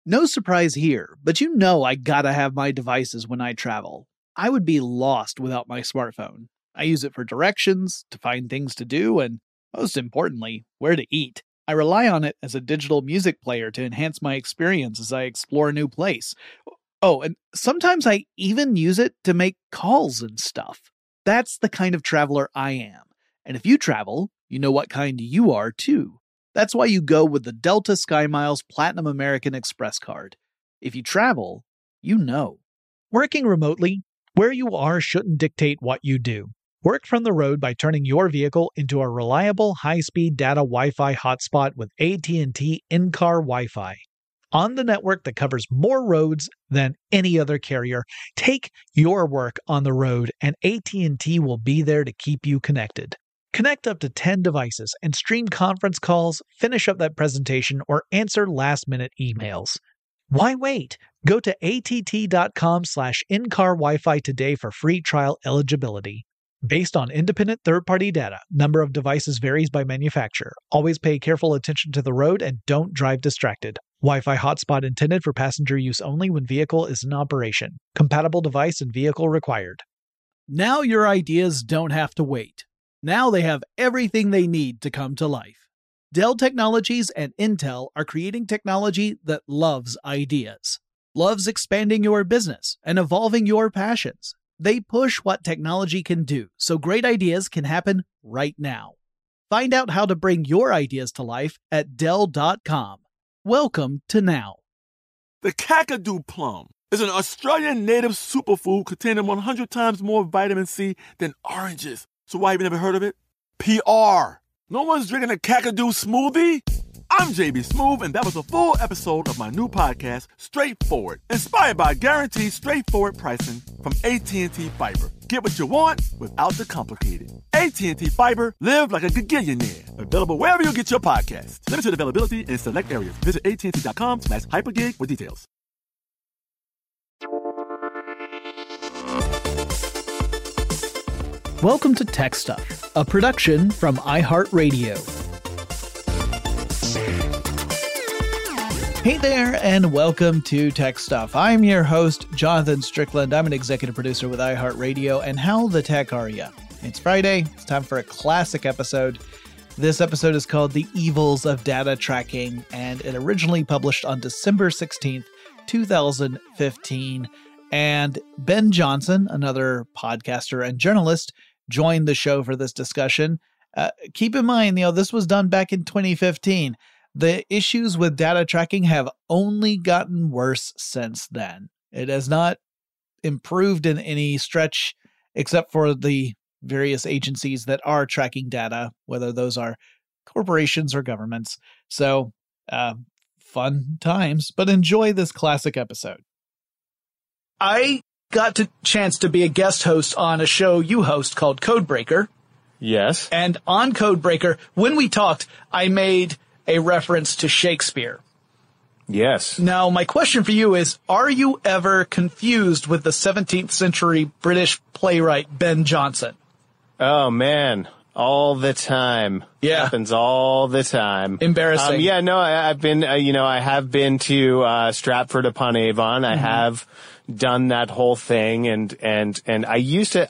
No surprise here, but you know I gotta have my devices when I travel. I would be lost without my smartphone. I use it for directions, to find things to do, and most importantly, where to eat. I rely on it as a digital music player to enhance my experience as I explore a new place. Oh, and sometimes I even use it to make calls and stuff. That's the kind of traveler I am. And if you travel, you know what kind you are too. That's why you go with the Delta SkyMiles Platinum American Express card. If you travel, you know. Working remotely, where you are shouldn't dictate what you do. Work from the road by turning your vehicle into a reliable high-speed data Wi-Fi hotspot with AT&T in-car Wi-Fi. On the network that covers more roads than any other carrier, take your work on the road and AT&T will be there to keep you connected. Connect up to 10 devices and stream conference calls, finish up that presentation, or answer last-minute emails. Why wait? Go to att.com/in-car Wi-Fi today for free trial eligibility. Based on independent third-party data, number of devices varies by manufacturer. Always pay careful attention to the road and don't drive distracted. Wi-Fi hotspot intended for passenger use only when vehicle is in operation. Compatible device and vehicle required. Now your ideas don't have to wait. Now they have everything they need to come to life. Dell Technologies and Intel are creating technology that loves ideas, loves expanding your business and evolving your passions. They push what technology can do, so great ideas can happen right now. Find out how to bring your ideas to life at Dell.com. Welcome to Now. The Kakadu plum is an Australian native superfood containing 100 times more vitamin C than oranges. So why have you never heard of it? PR. No one's drinking a Kakadu smoothie? I'm JB Smoove, and that was a full episode of my new podcast, Straightforward, inspired by guaranteed straightforward pricing from AT&T Fiber. Get what you want without the complicated. AT&T Fiber, live like a gigillionaire. Available wherever you get your podcasts. Limited availability in select areas. Visit AT&T.com/hypergig for details. Welcome to Tech Stuff, a production from iHeartRadio. Hey there, and welcome to Tech Stuff. I'm your host, Jonathan Strickland. I'm an executive producer with iHeartRadio, and how the tech are ya? It's Friday. It's time for a classic episode. This episode is called The Evils of Data Tracking, and it originally published on December 16th, 2015. And Ben Johnson, another podcaster and journalist, joined the show for this discussion. Keep in mind, this was done back in 2015. The issues with data tracking have only gotten worse since then. It has not improved in any stretch, except for the various agencies that are tracking data, whether those are corporations or governments. So, fun times, but enjoy this classic episode. I got the chance to be a guest host on a show you host called Codebreaker. Yes. And on Codebreaker, when we talked, I made a reference to Shakespeare. Yes. Now, my question for you is, are you ever confused with the 17th century British playwright Ben Jonson? Oh, man. All the time. Yeah. Happens all the time. Embarrassing. I've been, I have been to Stratford upon Avon. I have done that whole thing, and I used to,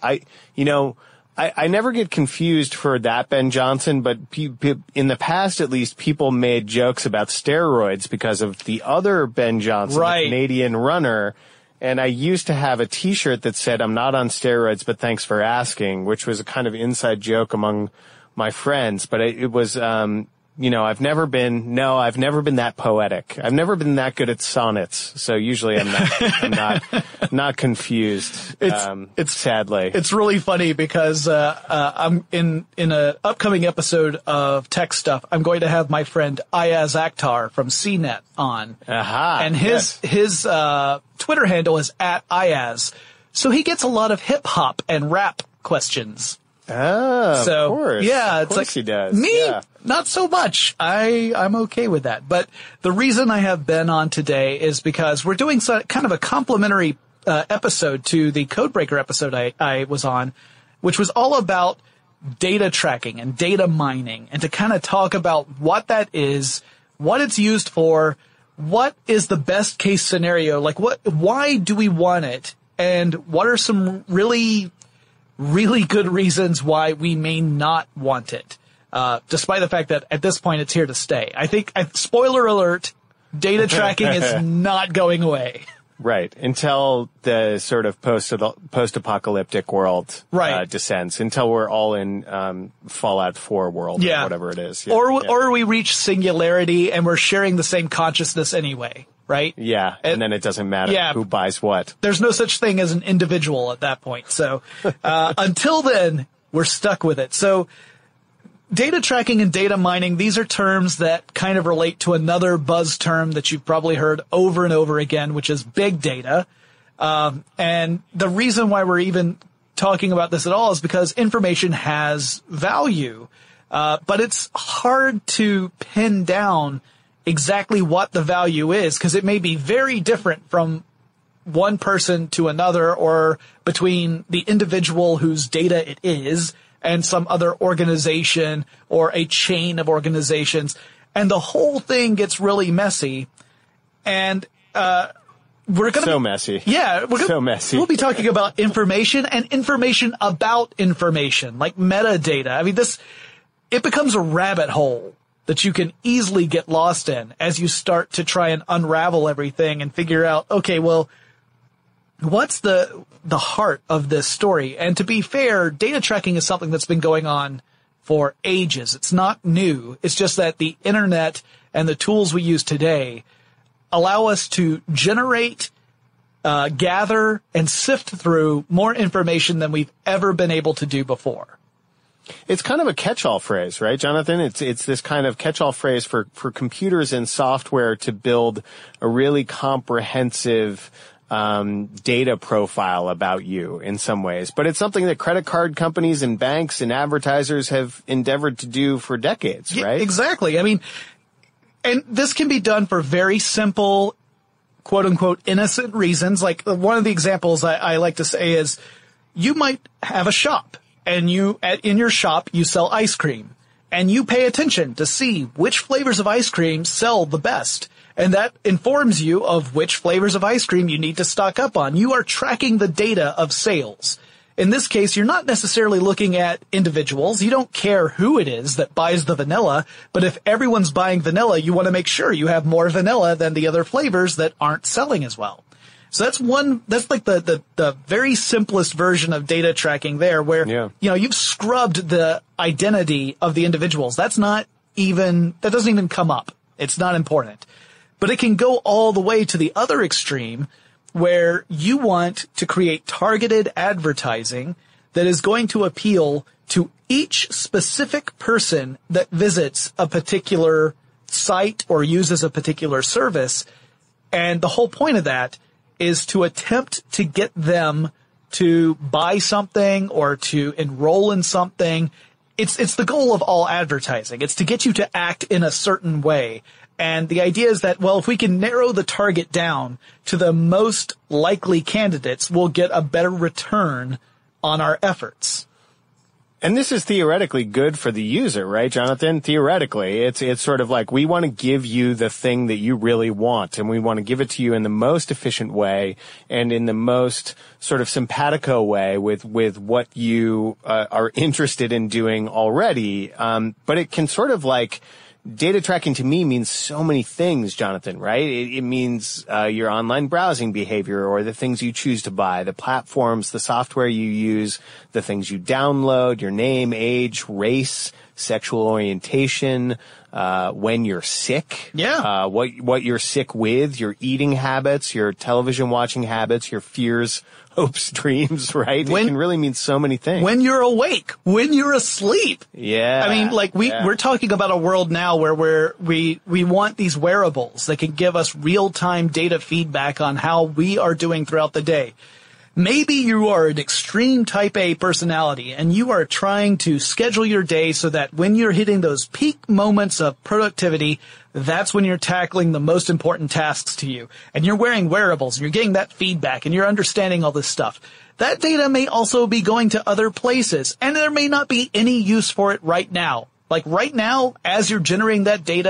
I never get confused for that Ben Jonson, but in the past, at least, people made jokes about steroids because of the other Ben Jonson, right, the Canadian runner. And I used to have a T-shirt that said, "I'm not on steroids, but thanks for asking," which was a kind of inside joke among my friends. But it was, I've never been that poetic. I've never been that good at sonnets. So usually I'm not confused. It's sadly. It's really funny because, I'm in an upcoming episode of Tech Stuff. I'm going to have my friend Ayaz Akhtar from CNET on. Aha. And his Twitter handle is @Ayaz. So he gets a lot of hip hop and rap questions. Oh, so, of course. Yeah, it's like he does. Me, yeah. Not so much. I'm okay with that. But the reason I have Ben on today is because we're doing kind of a complimentary episode to the Codebreaker episode I was on, which was all about data tracking and data mining, and to kind of talk about what that is, what it's used for, what is the best case scenario? Like why do we want it? And what are some really, really good reasons why we may not want it? Despite the fact that at this point it's here to stay. I think, spoiler alert, data tracking is not going away. Right. Until the sort of post-apocalyptic world descends. Until we're all in Fallout 4 world or whatever it is. Yeah. Or we reach singularity and we're sharing the same consciousness anyway, right? Yeah. And then it doesn't matter who buys what. There's no such thing as an individual at that point. So until then, we're stuck with it. So data tracking and data mining, these are terms that kind of relate to another buzz term that you've probably heard over and over again, which is big data. And the reason why we're even talking about this at all is because information has value. But it's hard to pin down exactly what the value is because it may be very different from one person to another or between the individual whose data it is and some other organization or a chain of organizations. And the whole thing gets really messy. And we're going to messy. Yeah. So messy. We'll be talking about information and information about information, like metadata. I mean, it becomes a rabbit hole that you can easily get lost in as you start to try and unravel everything and figure out, okay, well, what's the heart of this story? And to be fair, data tracking is something that's been going on for ages. It's not new. It's just that the internet and the tools we use today allow us to generate, gather, and sift through more information than we've ever been able to do before. It's kind of a catch-all phrase, right, Jonathan? It's this kind of catch-all phrase for computers and software to build a really comprehensive data profile about you in some ways. But it's something that credit card companies and banks and advertisers have endeavored to do for decades, right? Exactly. I mean, and this can be done for very simple, quote unquote, innocent reasons. Like one of the examples I like to say is you might have a shop and in your shop, you sell ice cream and you pay attention to see which flavors of ice cream sell the best. And that informs you of which flavors of ice cream you need to stock up on. You are tracking the data of sales. In this case, you're not necessarily looking at individuals. You don't care who it is that buys the vanilla, but if everyone's buying vanilla, you want to make sure you have more vanilla than the other flavors that aren't selling as well. So that's like the very simplest version of data tracking there where, you've scrubbed the identity of the individuals. That doesn't even come up. It's not important. But it can go all the way to the other extreme where you want to create targeted advertising that is going to appeal to each specific person that visits a particular site or uses a particular service. And the whole point of that is to attempt to get them to buy something or to enroll in something. It's the goal of all advertising. It's to get you to act in a certain way. And the idea is that, well, if we can narrow the target down to the most likely candidates, we'll get a better return on our efforts. And this is theoretically good for the user, right, Jonathan? Theoretically, it's sort of like we want to give you the thing that you really want, and we want to give it to you in the most efficient way and in the most sort of simpatico way with what you are interested in doing already. But it can sort of like data tracking to me means so many things, Jonathan, right? It means your online browsing behavior or the things you choose to buy, the platforms, the software you use, the things you download, your name, age, race, sexual orientation, when you're sick, what you're sick with, your eating habits, your television watching habits, your fears, hopes, dreams, right? It can really mean so many things. When you're awake, when you're asleep. Yeah. I mean, like we're talking about a world now where we want these wearables that can give us real-time data feedback on how we are doing throughout the day. Maybe you are an extreme type A personality and you are trying to schedule your day so that when you're hitting those peak moments of productivity, that's when you're tackling the most important tasks to you. And you're wearing wearables and you're getting that feedback and you're understanding all this stuff. That data may also be going to other places and there may not be any use for it right now. Like right now, as you're generating that data,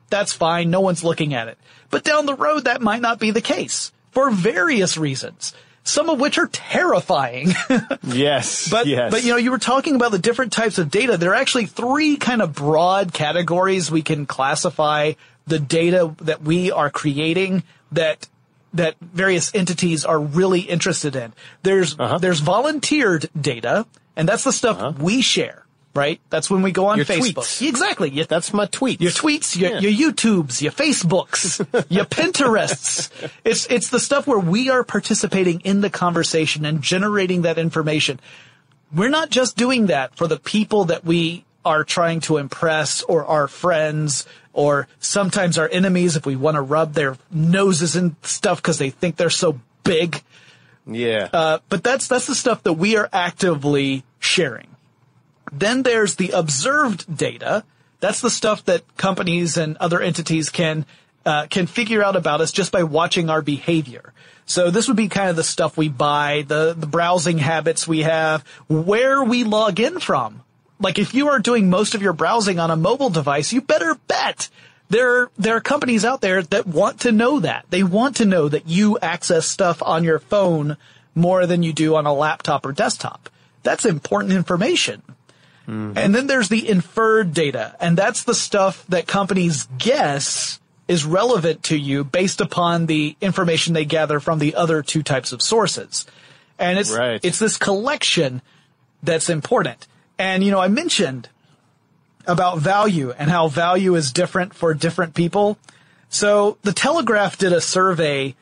That's fine. No one's looking at it. But down the road, that might not be the case for various reasons, some of which are terrifying. Yes. But you were talking about the different types of data. There are actually 3 kind of broad categories we can classify the data that we are creating that various entities are really interested in. There's volunteered data, and that's the stuff we share. Right? That's when we go on your Facebook. Tweets. Exactly. That's my tweets. Your tweets, your YouTubes, your Facebooks, your Pinterests. It's the stuff where we are participating in the conversation and generating that information. We're not just doing that for the people that we are trying to impress or our friends or sometimes our enemies if we want to rub their noses and stuff because they think they're so big. Yeah. But that's the stuff that we are actively sharing. Then there's the observed data. That's the stuff that companies and other entities can figure out about us just by watching our behavior. So this would be kind of the stuff we buy, the browsing habits we have, where we log in from. Like if you are doing most of your browsing on a mobile device, you better bet there are companies out there that want to know that. They want to know that you access stuff on your phone more than you do on a laptop or desktop. That's important information. Mm-hmm. And then there's the inferred data, and that's the stuff that companies guess is relevant to you based upon the information they gather from the other 2 types of sources. And it's this collection that's important. And, I mentioned about value and how value is different for different people. So the Telegraph did a survey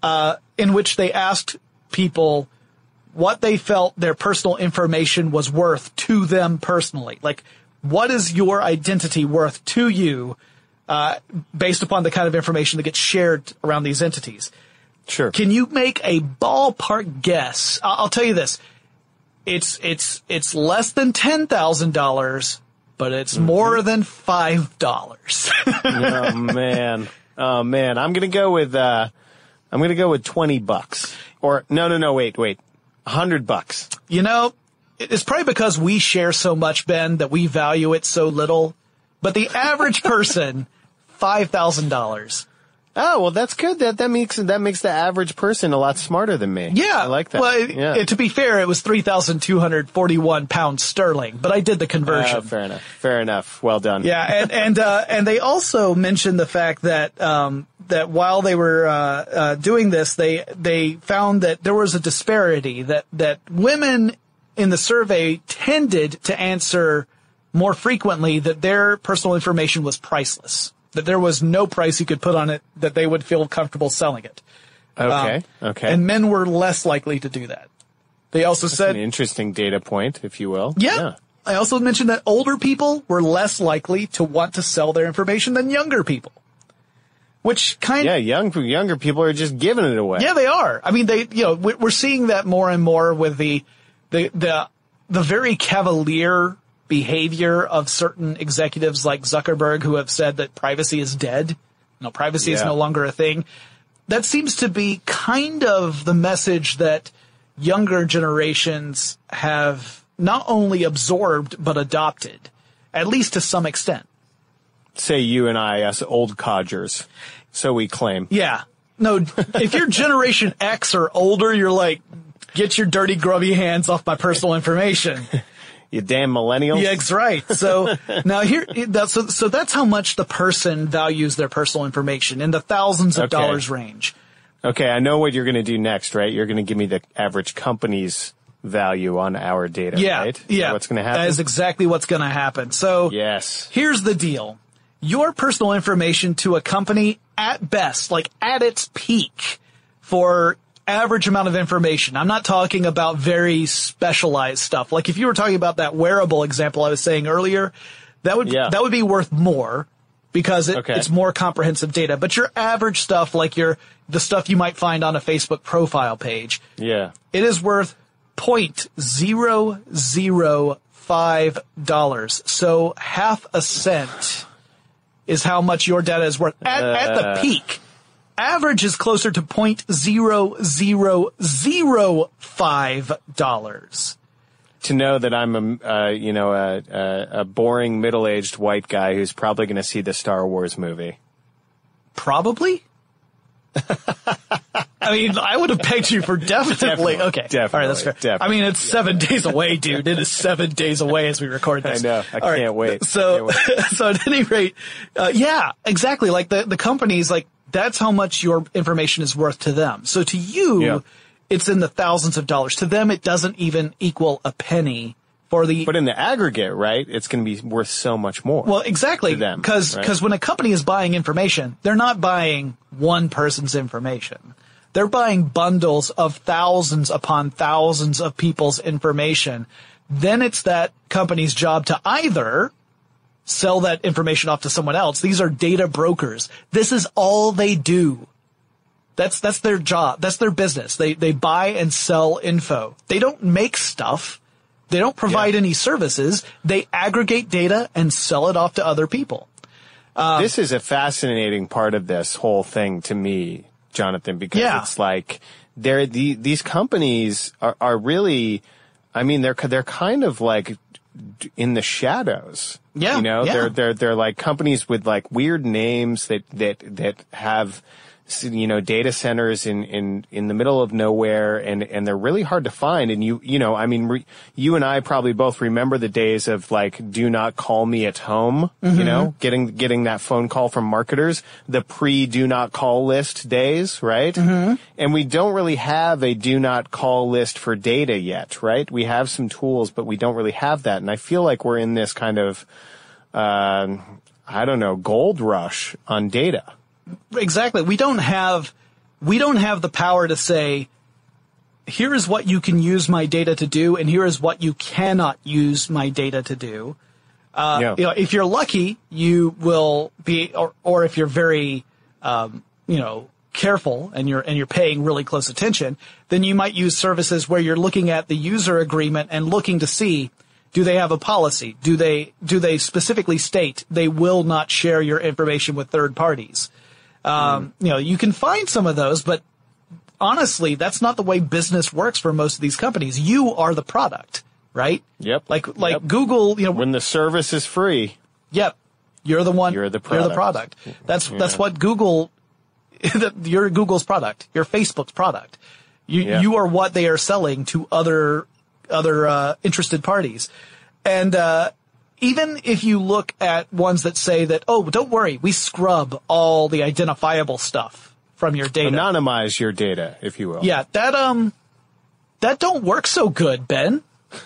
in which they asked people what they felt their personal information was worth to them personally. Like, what is your identity worth to you based upon the kind of information that gets shared around these entities? Sure. Can you make a ballpark guess? I'll tell you this. It's less than $10,000, but it's more than $5. Oh man. I'm going to go with $20. Or no, wait. $100. It's probably because we share so much, Ben, that we value it so little. But the average person, $5,000. Oh, well, that's good. That makes the average person a lot smarter than me. Yeah. I like that. Well, to be fair, it was 3,241 pounds sterling, but I did the conversion. Fair enough. Well done. Yeah. And they also mentioned the fact that, that while they were, doing this, they found that there was a disparity that women in the survey tended to answer more frequently that their personal information was priceless. That there was no price you could put on it, that they would feel comfortable selling it. Okay. And men were less likely to do that. They also said... an interesting data point, if you will. Yeah. I also mentioned that older people were less likely to want to sell their information than younger people. Which younger people are just giving it away. Yeah, they are. I mean, we're seeing that more and more with the very cavalier behavior of certain executives like Zuckerberg who have said that privacy is dead. Privacy is no longer a thing. That seems to be kind of the message that younger generations have not only absorbed but adopted, at least to some extent. Say you and I, us old codgers. So we claim. Yeah. No, if you're Generation X or older, you're like, get your dirty, grubby hands off my personal information. You damn millennials. Yeah, that's right. So now so that's how much the person values their personal information, in the thousands of dollars range. Okay, I know what you're going to do next, right? You're going to give me the average company's value on our data, right? Yeah. What's going to happen? That is exactly what's going to happen. So yes. Here's the deal. Your personal information to a company at best, like at its peak for average amount of information. I'm not talking about very specialized stuff. Like if you were talking about that wearable example I was saying earlier, that would be worth more because it's more comprehensive data. But your average stuff, like the stuff you might find on a Facebook profile page, it is worth $0.005. So half a cent is how much your data is worth at the peak. Average is closer to $0.0005. to know that I'm a boring middle-aged white guy who's probably going to see the Star Wars movie. Probably. I mean, I would have pegged you for definitely. Okay. Definitely. All right, that's fair. Definitely. I mean, it's 7 days away, dude. It is 7 days away as we record this. I know. I can't wait. So, so at any rate, yeah, exactly. Like the companies, like that's how much your information is worth to them. So to you, it's in the thousands of dollars. To them, it doesn't even equal a penny. But in the aggregate, right, it's going to be worth so much more. Well, exactly. Because when a company is buying information, they're not buying one person's information. They're buying bundles of thousands upon thousands of people's information. Then it's that company's job to either sell that information off to someone else. These are data brokers. This is all they do. That's their job. That's their business. They buy and sell info. They don't make stuff. They don't provide any services. They aggregate data and sell it off to other people. This is a fascinating part of this whole thing to me, Jonathan, because it's like these companies are really, I mean, they're kind of like in the shadows. Yeah. You know, they're like companies with like weird names that have, you know, data centers in the middle of nowhere, and they're really hard to find. And you know, I mean, you and I probably both remember the days of like, do not call me at home, you know, getting that phone call from marketers, the do not call list days, right? And we don't really have a do not call list for data yet, right? We have some tools, but we don't really have that. And I feel like we're in this kind of, I don't know, gold rush on data. Exactly. We don't have the power to say, here is what you can use my data to do, and here is what you cannot use my data to do. You know, if you're lucky, you will be, or if you're very, careful and you're paying really close attention, then you might use services where you're looking at the user agreement and looking to see, do they have a policy? Do they specifically state they will not share your information with third parties? You know, you can find some of those, but honestly, that's not the way business works for most of these companies. You are the product, right? Yep. Like Google, you know, when the service is free. Yep. You're the one. You're the product. You're the product. That's what Google, you're Google's product. You're Facebook's product. You are what they are selling to other interested parties. And, even if you look at ones that say that, oh, don't worry, we scrub all the identifiable stuff from your data. Anonymize your data, if you will. Yeah, that don't work so good, Ben.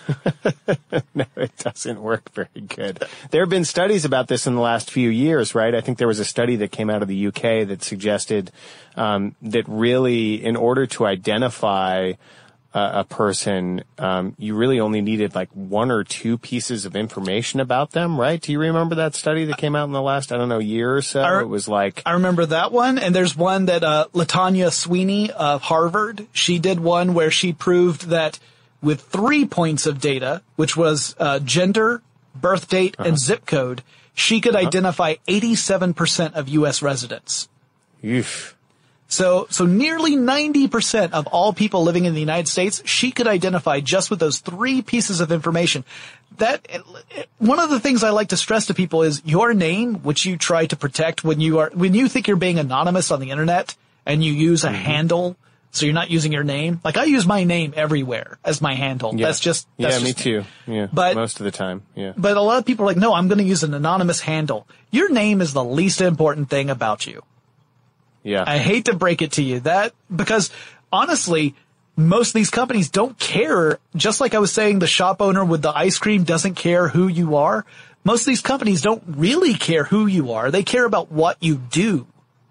No, it doesn't work very good. There have been studies about this in the last few years, right? I think there was a study that came out of the UK that suggested that really, in order to identify a person, you really only needed like one or two pieces of information about them, right? Do you remember that study that came out in the last, I don't know, year or so? It was like, I remember that one. And there's one that, LaTanya Sweeney of Harvard, she did one where she proved that with 3 points of data, which was, gender, birth date, and zip code, she could identify 87% of U.S. residents. Oof. So nearly 90% of all people living in the United States, she could identify just with those 3 pieces of information. That, one of the things I like to stress to people is your name, which you try to protect when you think you're being anonymous on the internet and you use a handle, so you're not using your name. Like I use my name everywhere as my handle. Yeah. That's just me too. Yeah. But most of the time. Yeah. But a lot of people are like, no, I'm going to use an anonymous handle. Your name is the least important thing about you. Yeah. I hate to break it to you because honestly, most of these companies don't care. Just like I was saying, the shop owner with the ice cream doesn't care who you are. Most of these companies don't really care who you are. They care about what you do.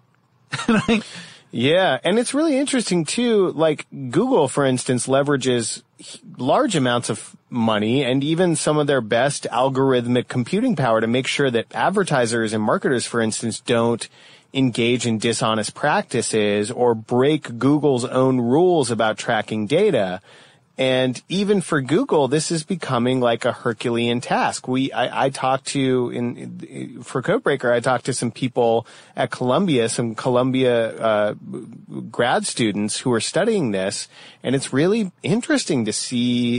Yeah. And it's really interesting too. Like Google, for instance, leverages large amounts of money and even some of their best algorithmic computing power to make sure that advertisers and marketers, for instance, don't engage in dishonest practices or break Google's own rules about tracking data. And even for Google, this is becoming like a Herculean task. I talked to for Codebreaker, I talked to some people at Columbia, some Columbia, grad students who are studying this. And it's really interesting to see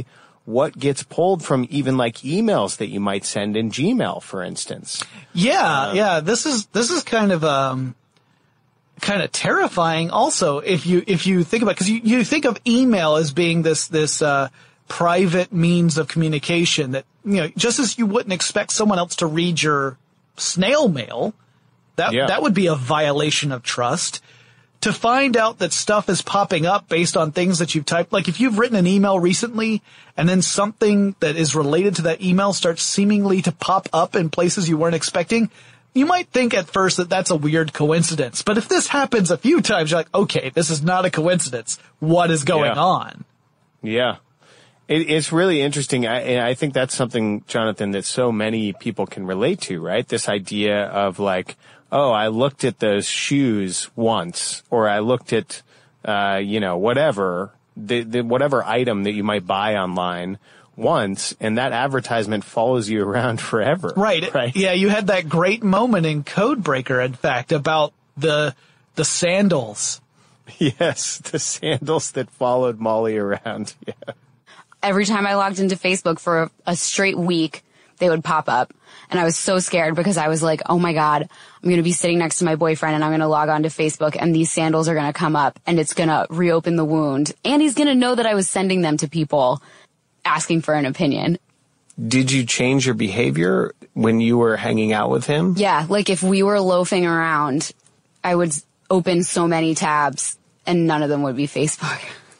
what gets pulled from even like emails that you might send in Gmail, for instance. Yeah. This is kind of terrifying. Also, if you think about, because you think of email as being this private means of communication that, just as you wouldn't expect someone else to read your snail mail, that would be a violation of trust. To find out that stuff is popping up based on things that you've typed, like if you've written an email recently and then something that is related to that email starts seemingly to pop up in places you weren't expecting, you might think at first that that's a weird coincidence. But if this happens a few times, you're like, okay, this is not a coincidence. What is going on? Yeah. It's really interesting. I think that's something, Jonathan, that so many people can relate to, right? This idea of like, oh, I looked at those shoes once, or I looked at, whatever, whatever item that you might buy online once, and that advertisement follows you around forever. Right. Yeah, you had that great moment in Codebreaker, in fact, about the sandals. Yes, the sandals that followed Molly around. Yeah. Every time I logged into Facebook for a straight week, they would pop up. And I was so scared because I was like, oh my God, I'm going to be sitting next to my boyfriend and I'm going to log on to Facebook and these sandals are going to come up and it's going to reopen the wound. And he's going to know that I was sending them to people asking for an opinion. Did you change your behavior when you were hanging out with him? Yeah, like if we were loafing around, I would open so many tabs and none of them would be Facebook.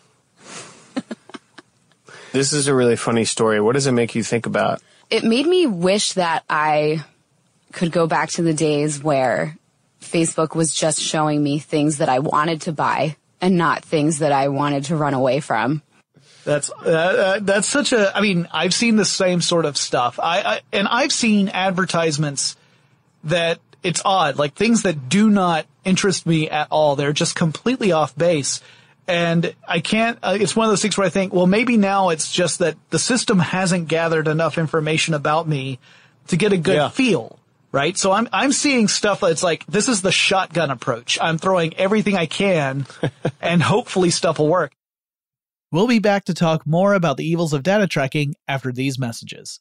This is a really funny story. What does it make you think about? It made me wish that I could go back to the days where Facebook was just showing me things that I wanted to buy and not things that I wanted to run away from. That's such a, I mean, I've seen the same sort of stuff. And I've seen advertisements that it's odd, like things that do not interest me at all. They're just completely off base. And I can't, it's one of those things where I think, well, maybe now it's just that the system hasn't gathered enough information about me to get a good feel, right? So I'm seeing stuff that's like, this is the shotgun approach. I'm throwing everything I can and hopefully stuff will work. We'll be back to talk more about the evils of data tracking after these messages.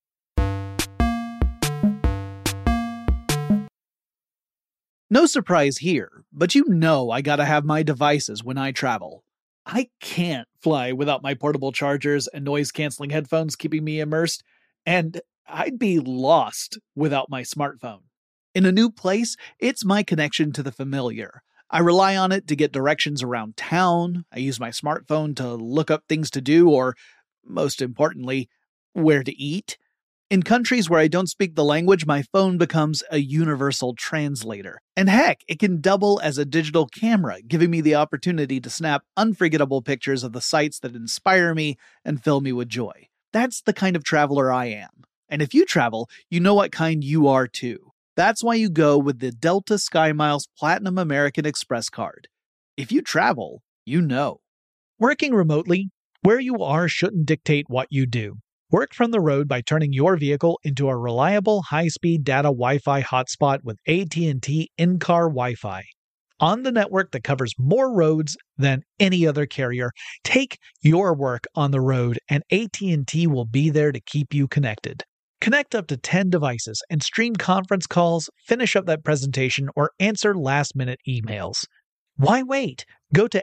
No surprise here, but I gotta have my devices when I travel. I can't fly without my portable chargers and noise-canceling headphones keeping me immersed, and I'd be lost without my smartphone. In a new place, it's my connection to the familiar. I rely on it to get directions around town, I use my smartphone to look up things to do, or, most importantly, where to eat. In countries where I don't speak the language, my phone becomes a universal translator. And heck, it can double as a digital camera, giving me the opportunity to snap unforgettable pictures of the sights that inspire me and fill me with joy. That's the kind of traveler I am. And if you travel, you know what kind you are too. That's why you go with the Delta SkyMiles Platinum American Express card. If you travel, you know. Working remotely, where you are shouldn't dictate what you do. Work from the road by turning your vehicle into a reliable high-speed data Wi-Fi hotspot with AT&T in-car Wi-Fi. On the network that covers more roads than any other carrier, take your work on the road and AT&T will be there to keep you connected. Connect up to 10 devices and stream conference calls, finish up that presentation, or answer last-minute emails. Why wait? Go to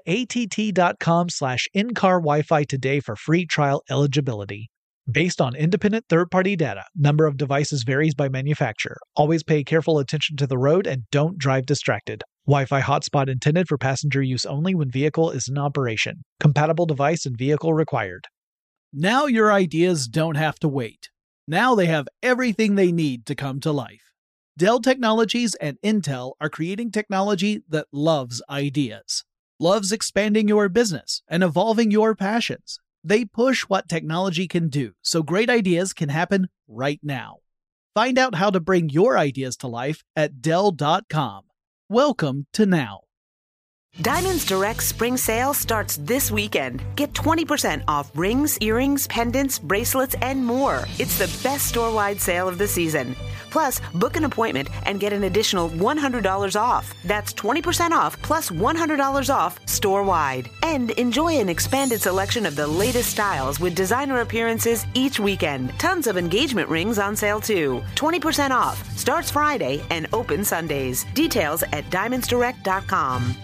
att.com/in-car Wi-Fi today for free trial eligibility. Based on independent third-party data, number of devices varies by manufacturer. Always pay careful attention to the road and don't drive distracted. Wi-Fi hotspot intended for passenger use only when vehicle is in operation. Compatible device and vehicle required. Now your ideas don't have to wait. Now they have everything they need to come to life. Dell Technologies and Intel are creating technology that loves ideas, loves expanding your business and evolving your passions. They push what technology can do, so great ideas can happen right now. Find out how to bring your ideas to life at Dell.com. Welcome to now. Diamonds Direct Spring Sale starts this weekend. Get 20% off rings, earrings, pendants, bracelets, and more. It's the best store-wide sale of the season. Plus, book an appointment and get an additional $100 off. That's 20% off plus $100 off store-wide. And enjoy an expanded selection of the latest styles with designer appearances each weekend. Tons of engagement rings on sale too. 20% off. Starts Friday and open Sundays. Details at diamondsdirect.com.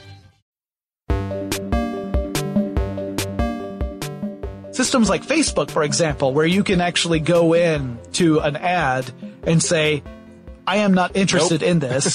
Systems like Facebook, for example, where you can actually go in to an ad and say, I am not interested in this,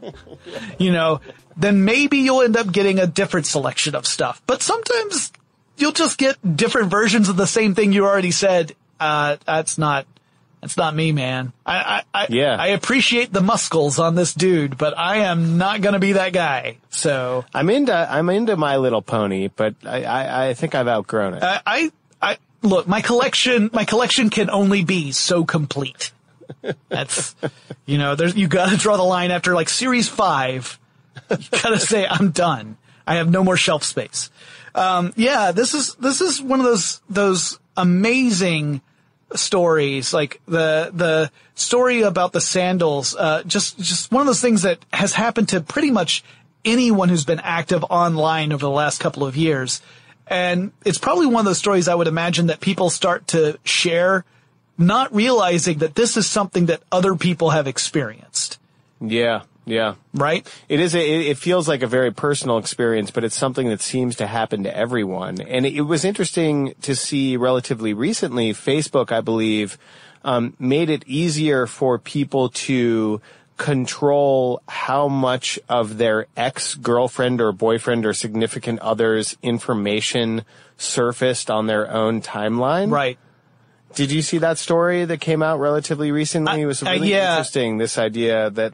then maybe you'll end up getting a different selection of stuff. But sometimes you'll just get different versions of the same thing you already said. That's not me, man. I appreciate the muscles on this dude, but I am not going to be that guy. So I'm into My Little Pony, but I think I've outgrown it. Look, my collection can only be so complete. That's, you gotta draw the line after like series 5. You gotta say, I'm done. I have no more shelf space. This is one of those amazing stories, like the story about the sandals, just one of those things that has happened to pretty much anyone who's been active online over the last couple of years. And it's probably one of those stories I would imagine that people start to share, not realizing that this is something that other people have experienced. Yeah. Right? It feels like a very personal experience, but it's something that seems to happen to everyone. And it was interesting to see relatively recently, Facebook, I believe, made it easier for people to control how much of their ex-girlfriend or boyfriend or significant other's information surfaced on their own timeline. Right. Did you see that story that came out relatively recently? It was really interesting, this idea that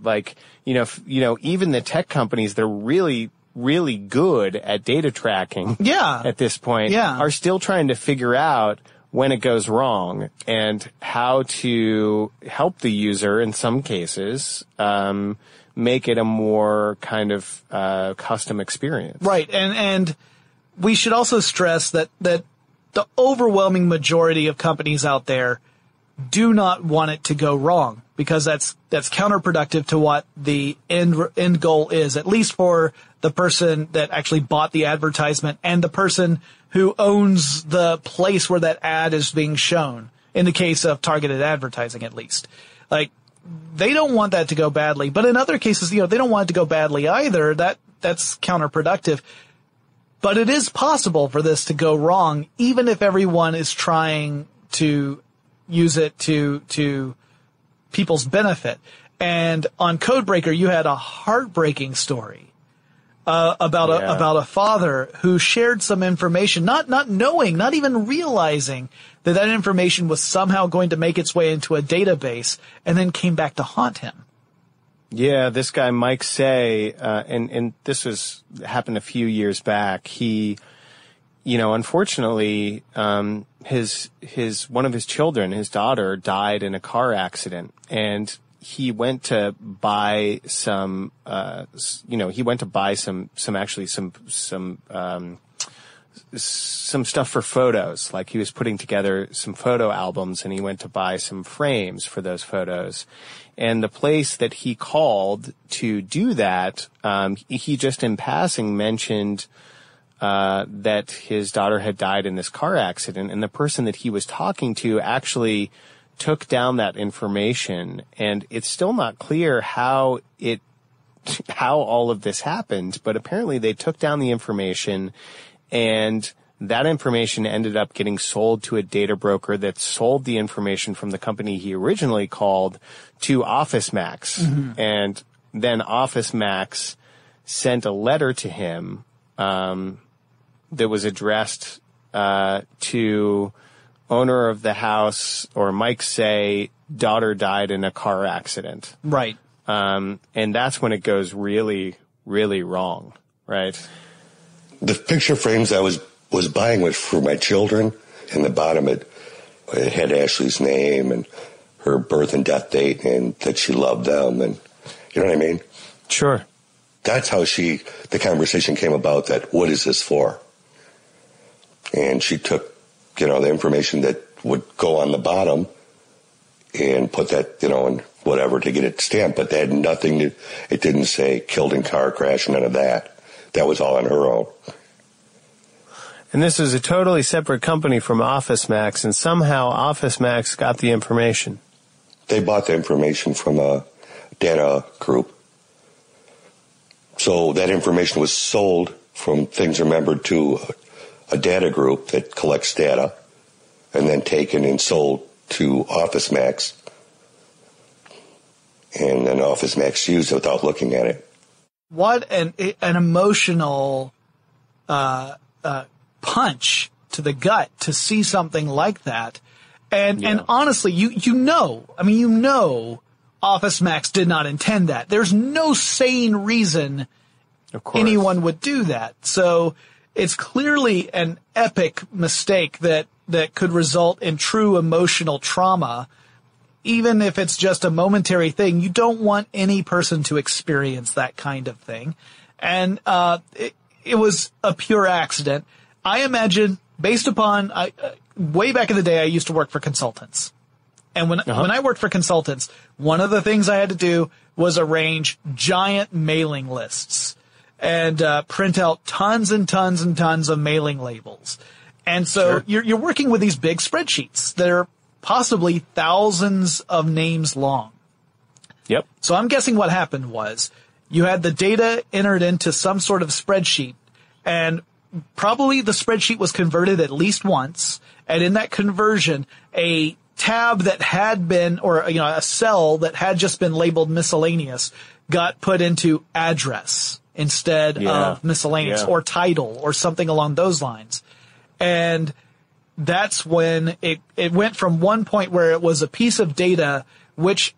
even the tech companies, they're really, really good at data tracking. Yeah. At this point. Yeah. Are still trying to figure out when it goes wrong and how to help the user in some cases, make it a more kind of, custom experience. Right. And we should also stress that the overwhelming majority of companies out there do not want it to go wrong, because that's counterproductive to what the end goal is, at least for the person that actually bought the advertisement and the person who owns the place where that ad is being shown, in the case of targeted advertising at least. Like, they don't want that to go badly, but in other cases, they don't want it to go badly either. That's counterproductive. But it is possible for this to go wrong, even if everyone is trying to use it to people's benefit. And on Codebreaker, you had a heartbreaking story about a father who shared some information, not knowing, not even realizing that information was somehow going to make its way into a database, and then came back to haunt him. Yeah, this guy, Mike Say, and this happened a few years back. He, unfortunately, one of his children, his daughter, died in a car accident, and he went to buy some stuff for photos. Like, he was putting together some photo albums, and he went to buy some frames for those photos. And the place that he called to do that, he just in passing mentioned that his daughter had died in this car accident, and the person that he was talking to actually took down that information. And it's still not clear how all of this happened, but apparently they took down the information, and that information ended up getting sold to a data broker that sold the information from the company he originally called to OfficeMax. Mm-hmm. And then OfficeMax sent a letter to him that was addressed to owner of the house, or Mike Say, daughter died in a car accident. Right. And that's when it goes really, really wrong, right? The picture frames I was buying was for my children, and the bottom it had Ashley's name and her birth and death date, and that she loved them, and you know what I mean? Sure. that's how the conversation came about, that what is this for? And she took, the information that would go on the bottom and put that, in whatever to get it stamped, but that had nothing to, it didn't say killed in car crash, none of that. That was all on her own. And this is a totally separate company from OfficeMax, and somehow OfficeMax got the information. They bought the information from a data group. So that information was sold from Things Remembered to a data group that collects data, and then taken and sold to OfficeMax. And then OfficeMax used it without looking at it. What an emotional punch to the gut to see something like that. And honestly, you know OfficeMax did not intend that. There's no sane reason anyone would do that. So it's clearly an epic mistake that could result in true emotional trauma. Even if it's just a momentary thing, you don't want any person to experience that kind of thing. And it was a pure accident. I imagine, based upon way back in the day, I used to work for consultants. And when I worked for consultants, one of the things I had to do was arrange giant mailing lists and print out tons and tons and tons of mailing labels. And so you're working with these big spreadsheets that are possibly thousands of names long. Yep. So I'm guessing what happened was you had the data entered into some sort of spreadsheet, and probably the spreadsheet was converted at least once. And in that conversion, a tab that had been, or a cell that had just been labeled miscellaneous got put into address instead of miscellaneous or title or something along those lines. And that's when it went from one point where it was a piece of data, which,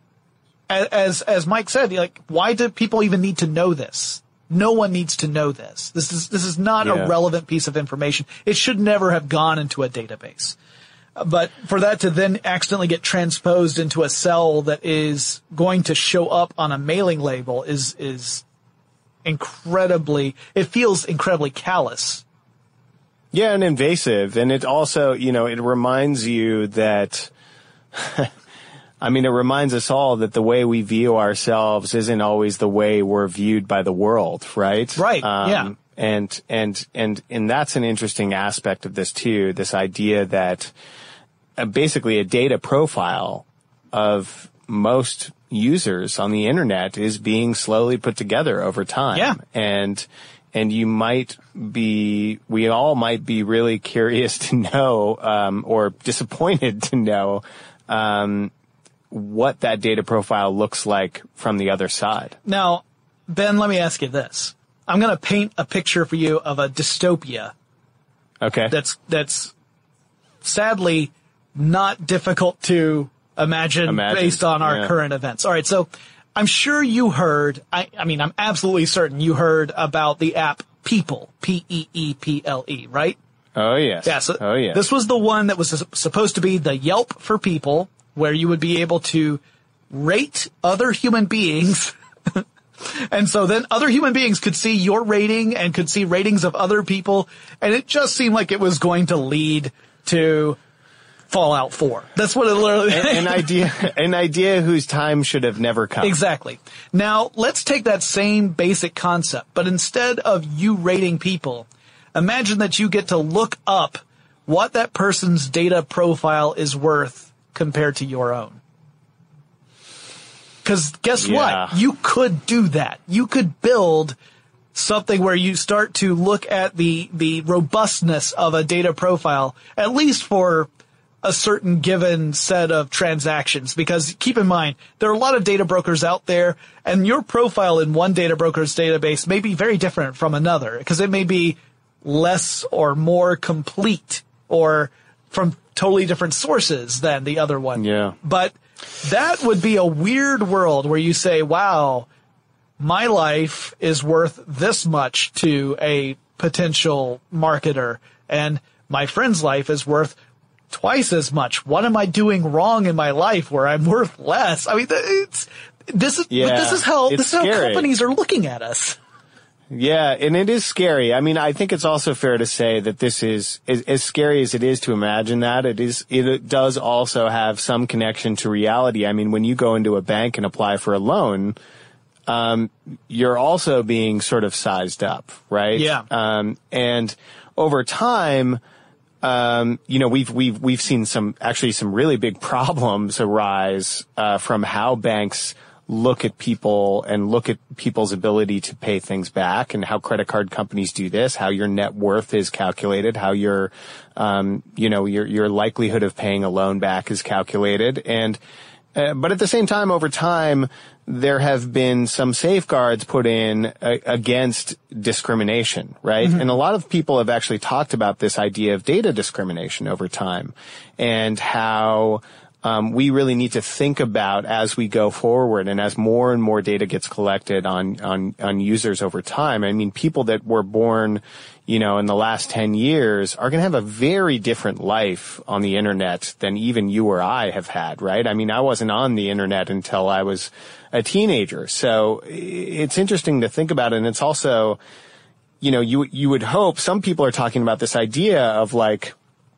as Mike said, like, why do people even need to know this? No one needs to know this. This is not a relevant piece of information. It should never have gone into a database. But for that to then accidentally get transposed into a cell that is going to show up on a mailing label is incredibly, it feels incredibly callous. Yeah, and invasive. And it also, it reminds you that, it reminds us all that the way we view ourselves isn't always the way we're viewed by the world, right? Right, yeah. And that's an interesting aspect of this too, this idea that basically a data profile of most users on the internet is being slowly put together over time. Yeah. And we all might be really curious to know, or disappointed to know, what that data profile looks like from the other side. Now, Ben, let me ask you this. I'm going to paint a picture for you of a dystopia. Okay. That's sadly not difficult to imagine based on our current events. All right. So I'm sure you heard, I'm absolutely certain you heard about the app Peeple, P-E-E-P-L-E, right? Oh, yes. Yeah, so this was the one that was supposed to be the Yelp for people, where you would be able to rate other human beings. And so then other human beings could see your rating and could see ratings of other people. And it just seemed like it was going to lead to Fallout 4. That's what it literally an idea whose time should have never come. Exactly. Now, let's take that same basic concept, but instead of you rating people, imagine that you get to look up what that person's data profile is worth compared to your own. Because guess what? You could do that. You could build something where you start to look at the robustness of a data profile, at least for a certain given set of transactions. Because keep in mind, there are a lot of data brokers out there, and your profile in one data broker's database may be very different from another, because it may be less or more complete or from totally different sources than the other one. Yeah. But that would be a weird world where you say, wow, my life is worth this much to a potential marketer, and my friend's life is worth twice as much. What am I doing wrong in my life where I'm worth less? I mean, this is how scary. companies are looking at us. Yeah, and it is scary. I mean, I think it's also fair to say that this is, as scary as it is to imagine that, it does also have some connection to reality. I mean, when you go into a bank and apply for a loan, you're also being sort of sized up, right? Yeah. And over time, we've seen some really big problems arise, from how banks look at people and look at people's ability to pay things back, and how credit card companies do this, how your net worth is calculated, how your likelihood of paying a loan back is calculated. And, but at the same time, over time, there have been some safeguards put in against discrimination, right? Mm-hmm. And a lot of people have actually talked about this idea of data discrimination over time, and how we really need to think about, as we go forward and as more and more data gets collected on users over time. I mean, people that were born, in the last 10 years are going to have a very different life on the internet than even you or I have had, right? I mean, I wasn't on the internet until I was a teenager. So it's interesting to think about it. And it's also, you would hope, some people are talking about this idea of like,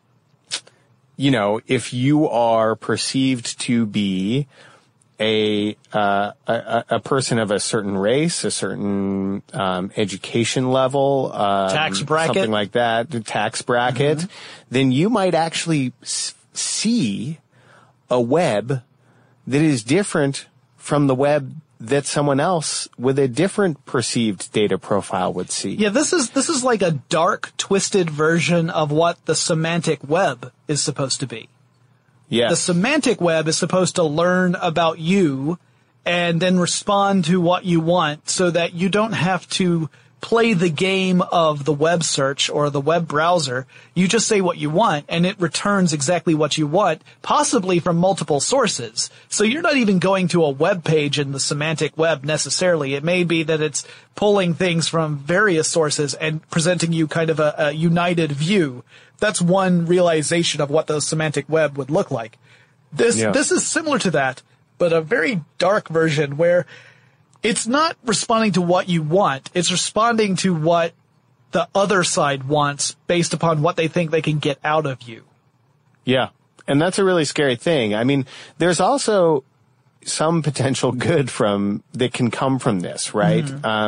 if you are perceived to be a person of a certain race, a certain education level, tax bracket, something like that, tax bracket, then you might actually see a web that is different from the web that someone else with a different perceived data profile would see. Yeah, this is like a dark, twisted version of what the semantic web is supposed to be. Yeah. The semantic web is supposed to learn about you and then respond to what you want, so that you don't have to play the game of the web search or the web browser. You just say what you want and it returns exactly what you want, possibly from multiple sources. So you're not even going to a web page in the semantic web necessarily. It may be that it's pulling things from various sources and presenting you kind of a united view. That's one realization of what the semantic web would look like. This is similar to that, but a very dark version where it's not responding to what you want. It's responding to what the other side wants based upon what they think they can get out of you. Yeah. And that's a really scary thing. I mean, there's also some potential good that can come from this, right?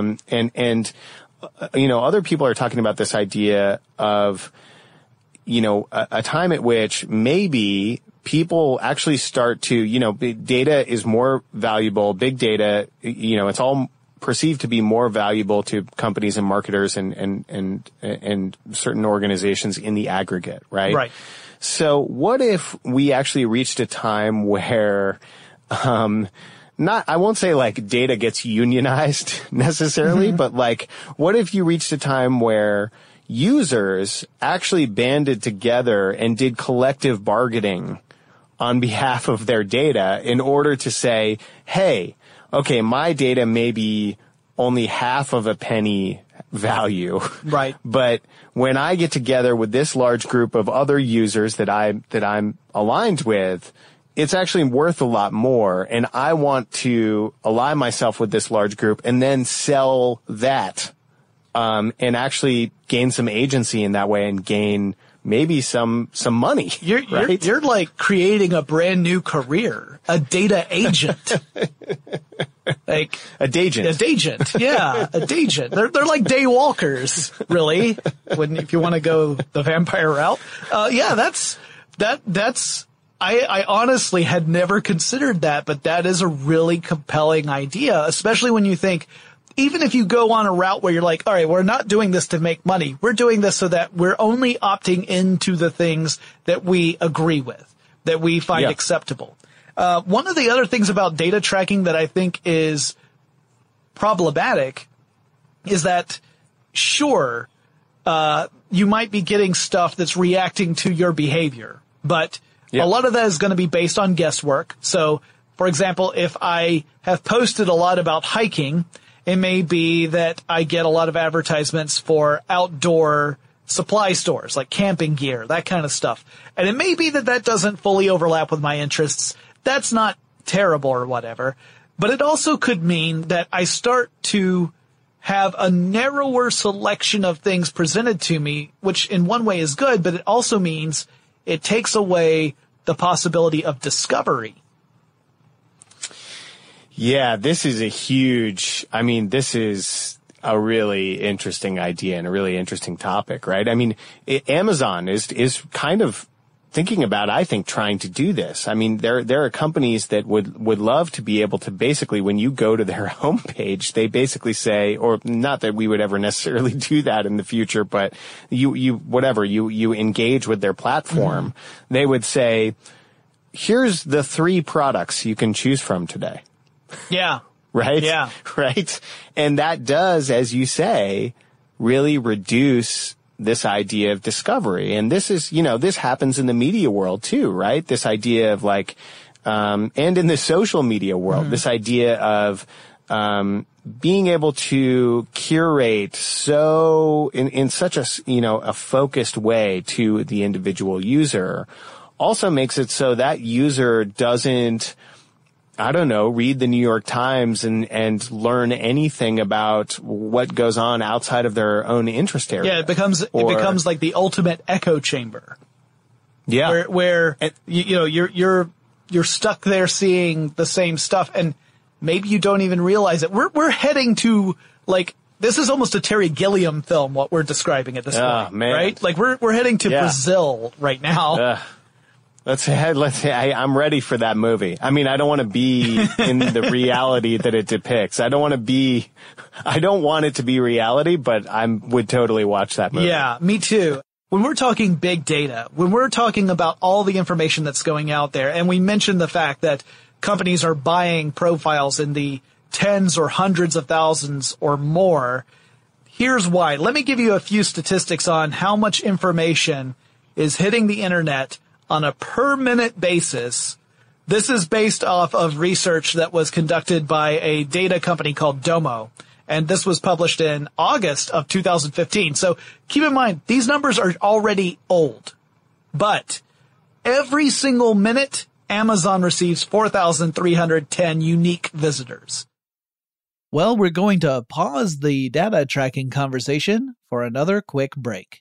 Mm-hmm. Other people are talking about this idea of, a time at which maybe people actually start to, data is more valuable. Big data, it's all perceived to be more valuable to companies and marketers and certain organizations in the aggregate, right? Right. So what if we actually reached a time where, I won't say like data gets unionized necessarily, but like, what if you reached a time where users actually banded together and did collective bargaining on behalf of their data in order to say, hey, okay, my data may be only half of a penny value. Right. But when I get together with this large group of other users that I'm aligned with, it's actually worth a lot more. And I want to align myself with this large group and then sell that, and actually gain some agency in that way and gain maybe some money. You're like creating a brand new career, a data agent. Like a dagent. Yeah, a dagent. They're like day walkers, really. If you want to go the vampire route. I honestly had never considered that, but that is a really compelling idea, especially when you think, even if you go on a route where you're like, all right, we're not doing this to make money. We're doing this so that we're only opting into the things that we agree with, that we find acceptable. One of the other things about data tracking that I think is problematic is that, sure, you might be getting stuff that's reacting to your behavior, but a lot of that is going to be based on guesswork. So, for example, if I have posted a lot about hiking, it may be that I get a lot of advertisements for outdoor supply stores, like camping gear, that kind of stuff. And it may be that doesn't fully overlap with my interests. That's not terrible or whatever. But it also could mean that I start to have a narrower selection of things presented to me, which in one way is good, but it also means it takes away the possibility of discovery. Yeah, this is this is a really interesting idea and a really interesting topic, right? I mean, Amazon is kind of thinking about, I think, trying to do this. I mean, there are companies that would love to be able to basically, when you go to their homepage, they basically say, or not that we would ever necessarily do that in the future, but you engage with their platform, they would say, here's the 3 products you can choose from today. Yeah. Right? Yeah. Right? And that does, as you say, really reduce this idea of discovery. And this is, this happens in the media world too, right? This idea of and in the social media world, this idea of, being able to curate in such a focused way to the individual user also makes it so that user doesn't, read the New York Times and learn anything about what goes on outside of their own interest area. Yeah, it becomes like the ultimate echo chamber. Yeah. Where you're stuck there seeing the same stuff, and maybe you don't even realize it. We're heading to, this is almost a Terry Gilliam film, what we're describing at this point, man. right? Like we're heading to Brazil right now. Let's say I'm ready for that movie. I mean, I don't want to be in the reality that it depicts. I don't want it to be reality, but would totally watch that movie. Yeah, me too. When we're talking big data, when we're talking about all the information that's going out there, and we mentioned the fact that companies are buying profiles in the tens or hundreds of thousands or more, here's why. Let me give you a few statistics on how much information is hitting the internet on a per minute basis. This is based off of research that was conducted by a data company called Domo. And this was published in August of 2015. So keep in mind, these numbers are already old. But every single minute, Amazon receives 4,310 unique visitors. Well, we're going to pause the data tracking conversation for another quick break.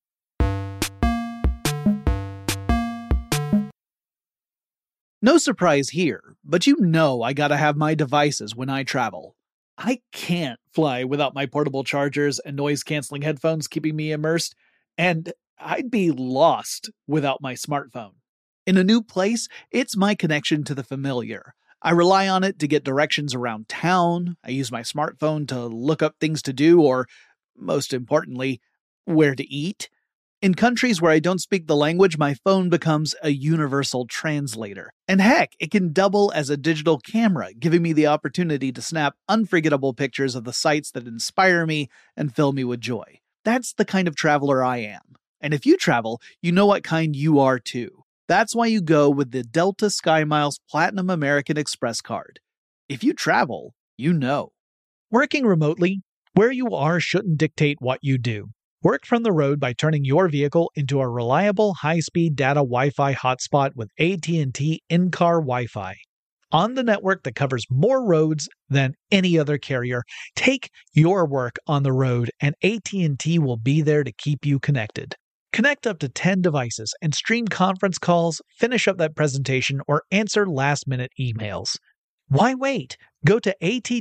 No surprise here, but I gotta have my devices when I travel. I can't fly without my portable chargers and noise-canceling headphones keeping me immersed, and I'd be lost without my smartphone. In a new place, it's my connection to the familiar. I rely on it to get directions around town, I use my smartphone to look up things to do, or, most importantly, where to eat. In countries where I don't speak the language, my phone becomes a universal translator. And heck, it can double as a digital camera, giving me the opportunity to snap unforgettable pictures of the sights that inspire me and fill me with joy. That's the kind of traveler I am. And if you travel, you know what kind you are too. That's why you go with the Delta SkyMiles Platinum American Express card. If you travel, you know. Working remotely, where you are shouldn't dictate what you do. Work from the road by turning your vehicle into a reliable high-speed data Wi-Fi hotspot with AT&T in-car Wi-Fi. On the network that covers more roads than any other carrier, take your work on the road and AT&T will be there to keep you connected. Connect up to 10 devices and stream conference calls, finish up that presentation, or answer last-minute emails. Why wait? Go to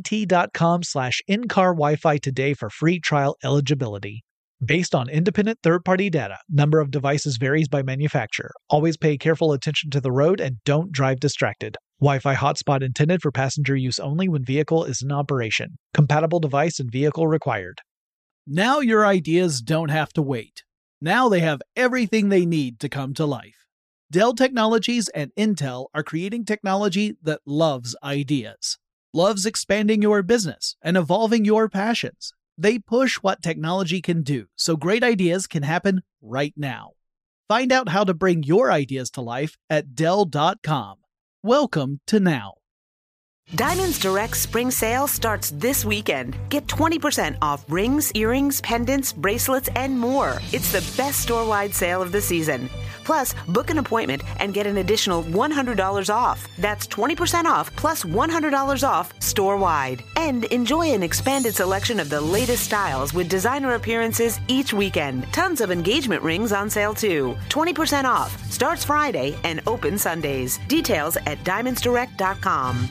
att.com/in-car Wi-Fi today for free trial eligibility. Based on independent third-party data, number of devices varies by manufacturer. Always pay careful attention to the road and don't drive distracted. Wi-Fi hotspot intended for passenger use only when vehicle is in operation. Compatible device and vehicle required. Now your ideas don't have to wait. Now they have everything they need to come to life. Dell Technologies and Intel are creating technology that loves ideas, loves expanding your business and evolving your passions. They push what technology can do, so great ideas can happen right now. Find out how to bring your ideas to life at Dell.com. Welcome to now. Diamonds Direct spring sale starts this weekend. Get 20% off rings, earrings, pendants, bracelets, and more. It's the best store-wide sale of the season. Plus, book an appointment and get an additional $100 off. That's 20% off plus $100 off store-wide. And enjoy an expanded selection of the latest styles with designer appearances each weekend. Tons of engagement rings on sale too. 20% off. Starts Friday and opens Sundays. Details at diamondsdirect.com.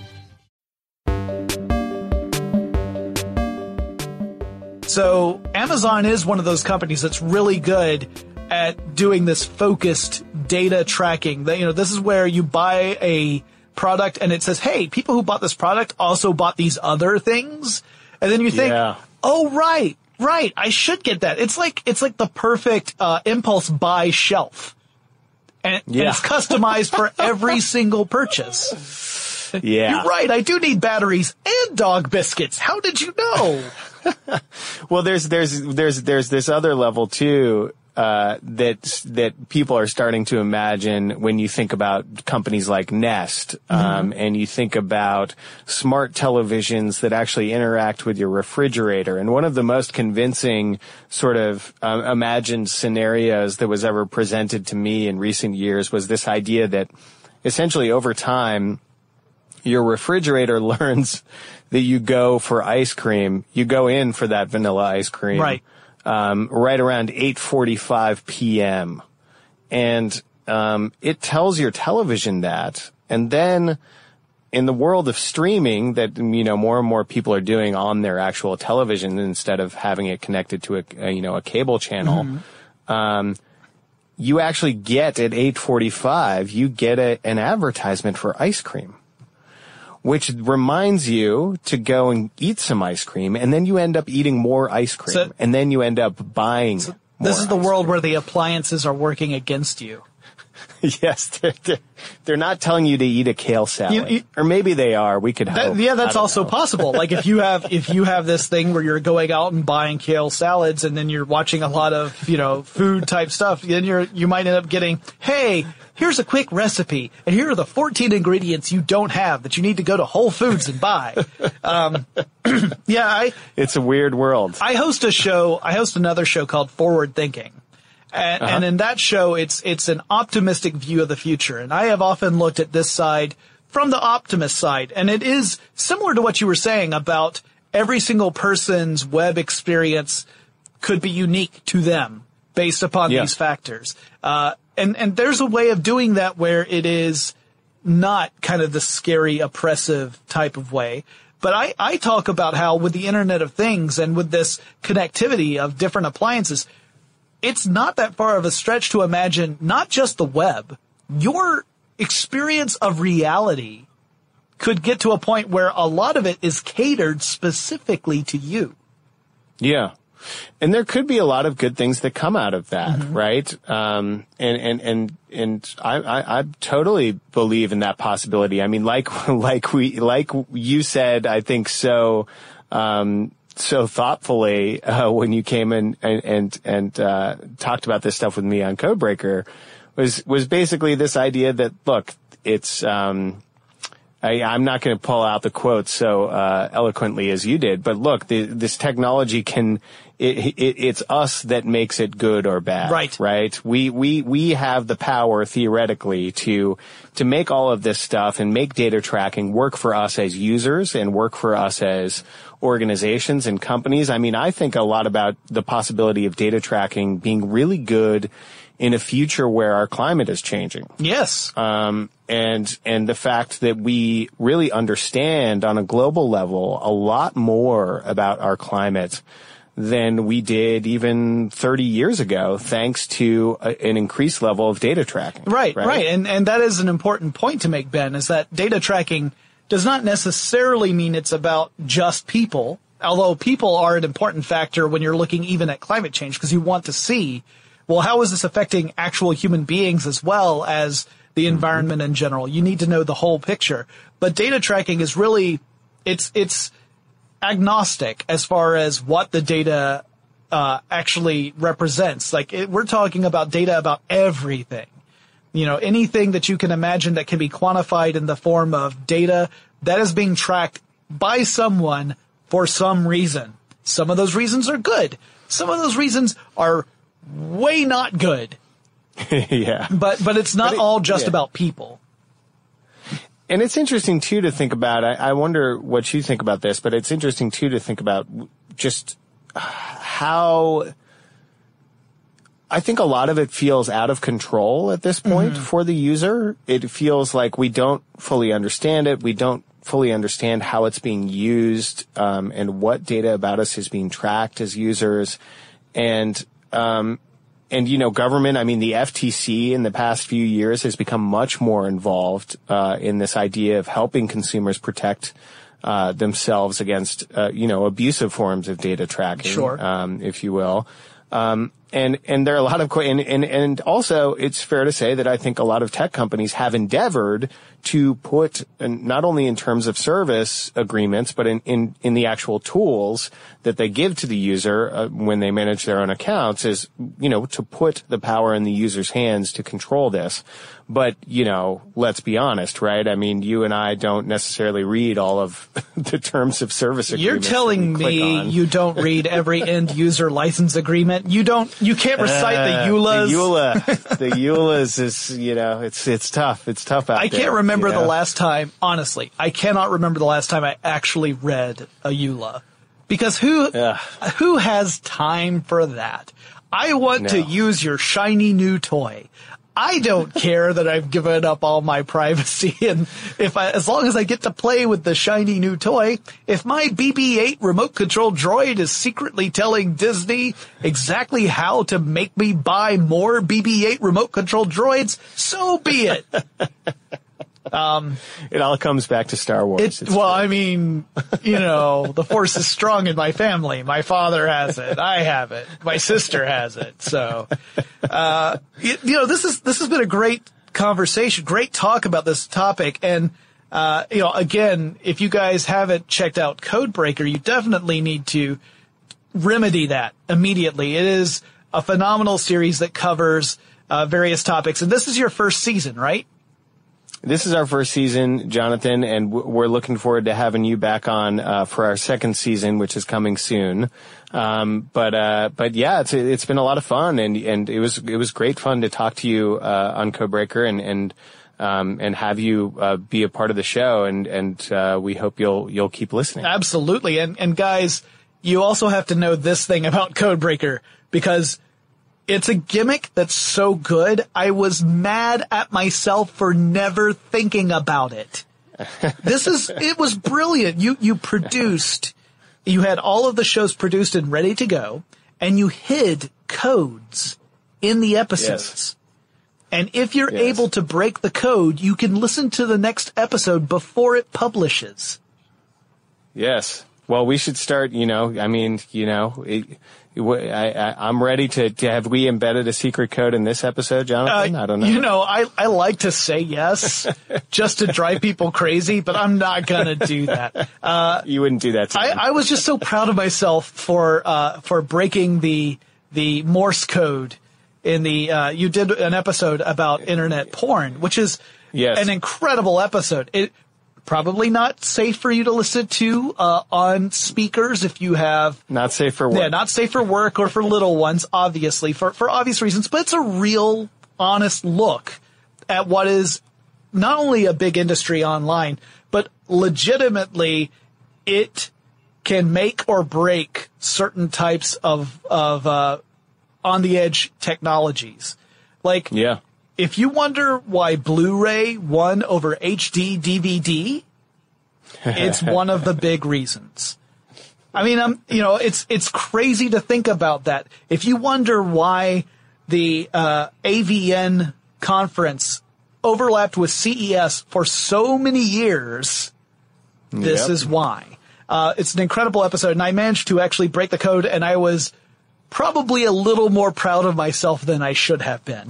So Amazon is one of those companies that's really good at doing this focused data tracking. That, this is where you buy a product and it says, hey, people who bought this product also bought these other things. And then you think, oh, right. I should get that. It's like the perfect impulse buy shelf. And it's customized for every single purchase. Yeah. You're right. I do need batteries and dog biscuits. How did you know? Well, there's this other level too, that people are starting to imagine when you think about companies like Nest, and you think about smart televisions that actually interact with your refrigerator. And one of the most convincing sort of imagined scenarios that was ever presented to me in recent years was this idea that essentially over time, your refrigerator learns that you go for ice cream. You go in for that vanilla ice cream. Right. Right around 8:45 p.m. And it tells your television that. And then in the world of streaming that, more and more people are doing on their actual television instead of having it connected to a cable channel, you actually get at 8:45, you get an advertisement for ice cream, which reminds you to go and eat some ice cream, and then you end up eating more ice cream, and then you end up buying more. This is the world where the appliances are working against you. Yes, they're not telling you to eat a kale salad, or maybe they are. We could hope. Yeah, that's also possible. Like if you have this thing where you're going out and buying kale salads, and then you're watching a lot of food type stuff, then you might end up getting, hey, here's a quick recipe, and here are the 14 ingredients you don't have that you need to go to Whole Foods and buy. It's a weird world. I host another show called Forward Thinking. And in that show, it's an optimistic view of the future. And I have often looked at this side from the optimist side. And it is similar to what you were saying about every single person's web experience could be unique to them based upon these factors. And there's a way of doing that where it is not kind of the scary, oppressive type of way. But I talk about how with the Internet of Things and with this connectivity of different appliances, it's not that far of a stretch to imagine not just the web, your experience of reality could get to a point where a lot of it is catered specifically to you. Yeah. And there could be a lot of good things that come out of that, right? And I totally believe in that possibility. I mean, like you said, I think so thoughtfully, when you came in and talked about this stuff with me on Codebreaker was basically this idea that, look, it's, I'm not going to pull out the quotes so eloquently as you did, but look, this technology it's us that makes it good or bad. Right? We have the power theoretically to make all of this stuff and make data tracking work for us as users and work for us as organizations and companies. I mean, I think a lot about the possibility of data tracking being really good in a future where our climate is changing. Yes. And the fact that we really understand on a global level a lot more about our climate than we did even 30 years ago, thanks to an increased level of data tracking. Right. And that is an important point to make, Ben, is that data tracking does not necessarily mean it's about just people, although people are an important factor when you're looking even at climate change, because you want to see, well, how is this affecting actual human beings as well as the environment in general? You need to know the whole picture. But data tracking is really, it's agnostic as far as what the data actually represents. Like we're talking about data about everything. anything that you can imagine that can be quantified in the form of data that is being tracked by someone for some reason. Some of those reasons are good. Some of those reasons are way not good. Yeah. But it's not all just about people. And it's interesting, too, to think about. I wonder what you think about this, but it's interesting, too, to think about just how I think a lot of it feels out of control at this point for the user. It feels like we don't fully understand it. We don't fully understand how it's being used, and what data about us is being tracked as users. And government, I mean, the FTC in the past few years has become much more involved, in this idea of helping consumers protect, themselves against, abusive forms of data tracking, if you will. And there are a lot of, and also it's fair to say that I think a lot of tech companies have endeavored to put, not only in terms of service agreements, but in the actual tools that they give to the user when they manage their own accounts, is, to put the power in the user's hands to control this. But, let's be honest, right? I mean, you and I don't necessarily read all of the terms of service agreements. You're telling me you don't read every end user license agreement? You can't recite the EULAs? The EULAs is, it's tough. It's tough out there. I can't remember the last time, honestly, I cannot remember the last time I actually read a EULA. Because who has time for that? I want to use your shiny new toy. I don't care that I've given up all my privacy, and as long as I get to play with the shiny new toy, if my BB-8 remote control droid is secretly telling Disney exactly how to make me buy more BB-8 remote control droids, so be it. It all comes back to Star Wars. I mean, the Force is strong in my family. My father has it. I have it. My sister has it. So, this has been a great conversation, great talk about this topic. And, again, if you guys haven't checked out Codebreaker, you definitely need to remedy that immediately. It is a phenomenal series that covers various topics. And this is your first season, right? This is our first season, Jonathan, and we're looking forward to having you back on for our second season, which is coming soon. But yeah, it's been a lot of fun, and it was great fun to talk to you on Codebreaker and have you be a part of the show, and we hope you'll keep listening. Absolutely, and guys, you also have to know this thing about Codebreaker, because it's a gimmick that's so good, I was mad at myself for never thinking about it. It was brilliant. You had all of the shows produced and ready to go, and you hid codes in the episodes. Yes. And if you're able to break the code, you can listen to the next episode before it publishes. Yes. Well, we should start, I'm ready to have we embedded a secret code in this episode, Jonathan? I don't know. I like to say yes just to drive people crazy, but I'm not going to do that. You wouldn't do that to me. I was just so proud of myself for breaking the Morse code in you did an episode about internet porn, which is an incredible episode. It probably not safe for you to listen to on speakers if you have... Not safe for work. Yeah, not safe for work or for little ones, obviously, for obvious reasons. But it's a real, honest look at what is not only a big industry online, but legitimately it can make or break certain types of on-the-edge technologies. Like... Yeah. If you wonder why Blu-ray won over HD DVD, it's one of the big reasons. I mean, it's crazy to think about that. If you wonder why the AVN conference overlapped with CES for so many years, this is why. It's an incredible episode, and I managed to actually break the code, and I was probably a little more proud of myself than I should have been.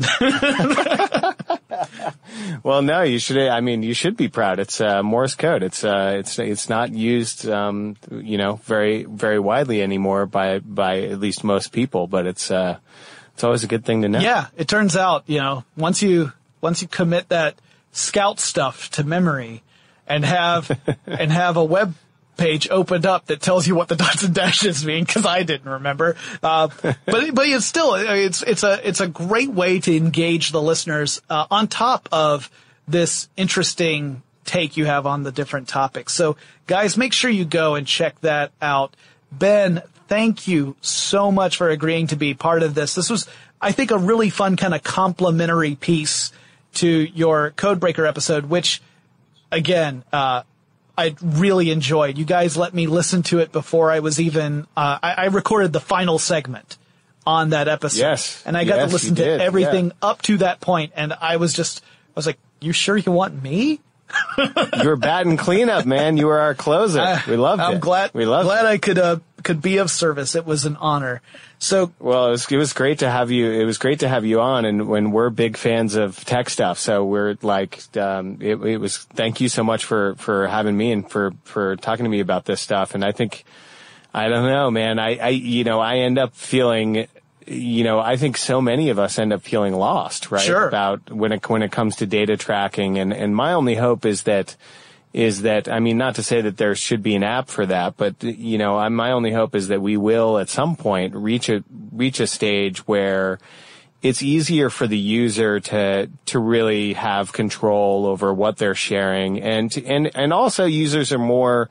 Well, no, you should. I mean, you should be proud. It's Morse code. It's not used, very, very widely anymore by at least most people. But it's always a good thing to know. Yeah, it turns out, once you once you commit that Scout stuff to memory and have a web page opened up that tells you what the dots and dashes mean, because I didn't remember. But it's still, it's a great way to engage the listeners, on top of this interesting take you have on the different topics. So guys, make sure you go and check that out. Ben, thank you so much for agreeing to be part of this. This was, I think, a really fun kind of complimentary piece to your Codebreaker episode, which, again, I really enjoyed. You guys let me listen to it before I was even, I recorded the final segment on that episode. Yes. And I got to listen to everything up to that point, and I was like, you sure you want me? You were batting cleanup, man. You were our closer. We loved it. I'm glad I could be of service. It was an honor. So, well, it was great to have you. It was great to have you on, and when we're big fans of tech stuff, so we're like, it was. Thank you so much for having me and for talking to me about this stuff. And I think, I don't know, man. I end up feeling. I think so many of us end up feeling lost, right? Sure. About when it comes to data tracking. And my only hope is that, I mean, not to say that there should be an app for that, but, my only hope is that we will at some point reach a stage where it's easier for the user to really have control over what they're sharing. And also users are more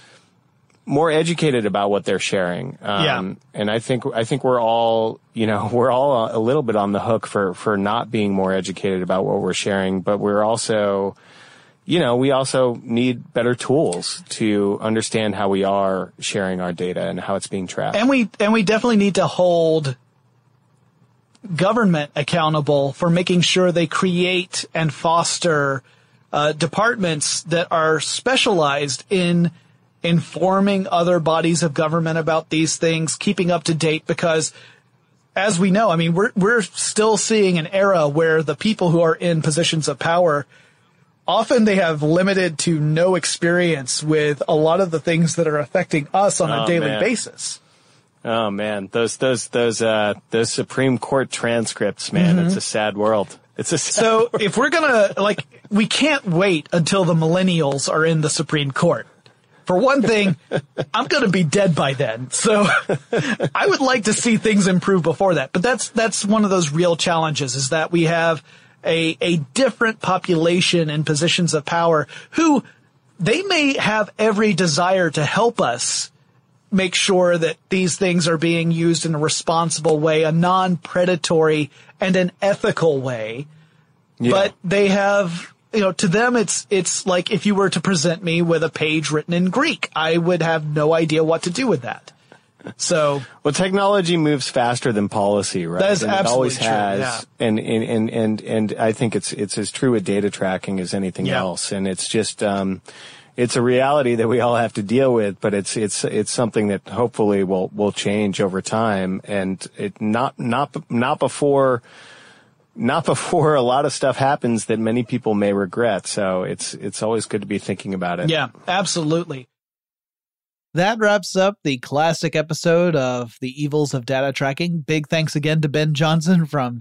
educated about what they're sharing. And I think we're all a little bit on the hook for not being more educated about what we're sharing, but we're also, we also need better tools to understand how we are sharing our data and how it's being tracked. And we definitely need to hold government accountable for making sure they create and foster departments that are specialized in informing other bodies of government about these things, keeping up to date, because as we know, I mean, we're still seeing an era where the people who are in positions of power, often they have limited to no experience with a lot of the things that are affecting us on a daily basis. Oh man, those Supreme Court transcripts, man, It's a sad world. So if we're gonna, we can't wait until the millennials are in the Supreme Court. For one thing, I'm going to be dead by then. So I would like to see things improve before that. But that's one of those real challenges, is that we have a different population in positions of power who they may have every desire to help us make sure that these things are being used in a responsible way, a non-predatory and an ethical way. Yeah. But they have, to them, it's like if you were to present me with a page written in Greek, I would have no idea what to do with that. So, well, technology moves faster than policy, right? That is absolutely it always true. Has, yeah. And I think it's as true with data tracking as anything else. And it's just, it's a reality that we all have to deal with, but it's something that hopefully will change over time, and it not before a lot of stuff happens that many people may regret. So it's always good to be thinking about it. Yeah, absolutely. That wraps up the classic episode of The Evils of Data Tracking. Big thanks again to Ben Johnson from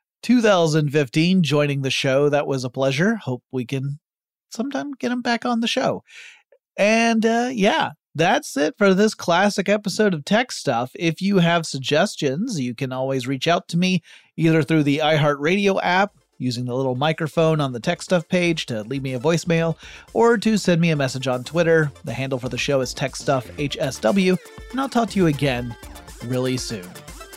2015 joining the show. That was a pleasure. Hope we can sometime get him back on the show. And that's it for this classic episode of Tech Stuff. If you have suggestions, you can always reach out to me either through the iHeartRadio app, using the little microphone on the Tech Stuff page to leave me a voicemail, or to send me a message on Twitter. The handle for the show is TechStuffHSW, and I'll talk to you again really soon.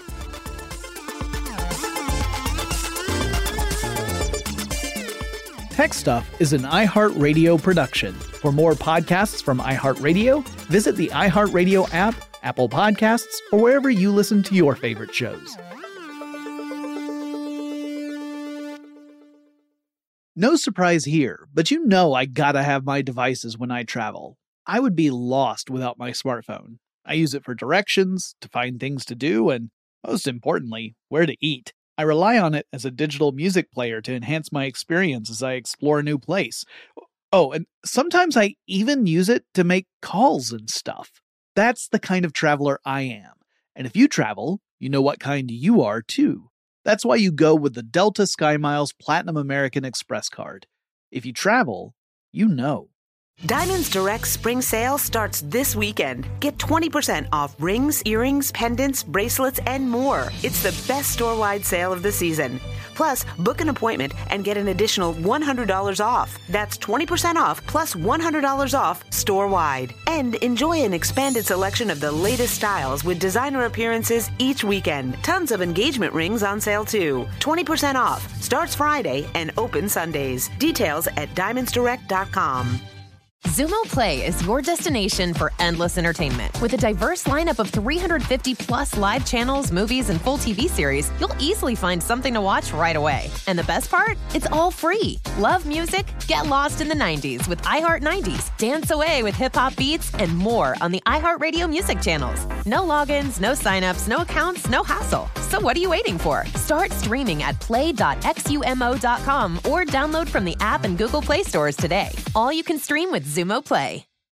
Tech Stuff is an iHeartRadio production. For more podcasts from iHeartRadio, visit the iHeartRadio app, Apple Podcasts, or wherever you listen to your favorite shows. No surprise here, but I gotta have my devices when I travel. I would be lost without my smartphone. I use it for directions, to find things to do, and most importantly, where to eat. I rely on it as a digital music player to enhance my experience as I explore a new place. Oh, and sometimes I even use it to make calls and stuff. That's the kind of traveler I am. And if you travel, you know what kind you are too. That's why you go with the Delta SkyMiles Platinum American Express card. If you travel, you know. Diamonds Direct spring sale starts this weekend. Get 20% off rings, earrings, pendants, bracelets, and more. It's the best store-wide sale of the season. Plus, book an appointment and get an additional $100 off. That's 20% off plus $100 off store-wide. And enjoy an expanded selection of the latest styles with designer appearances each weekend. Tons of engagement rings on sale too. 20% off. Starts Friday and open Sundays. Details at diamondsdirect.com. Xumo Play is your destination for endless entertainment. With a diverse lineup of 350 plus live channels, movies, and full TV series, you'll easily find something to watch right away. And the best part? It's all free. Love music? Get lost in the 90s with iHeart 90s, dance away with hip-hop beats, and more on the iHeartRadio music channels. No logins, no signups, no accounts, no hassle. So what are you waiting for? Start streaming at play.xumo.com or download from the app and Google Play stores today. All you can stream with Xumo Play.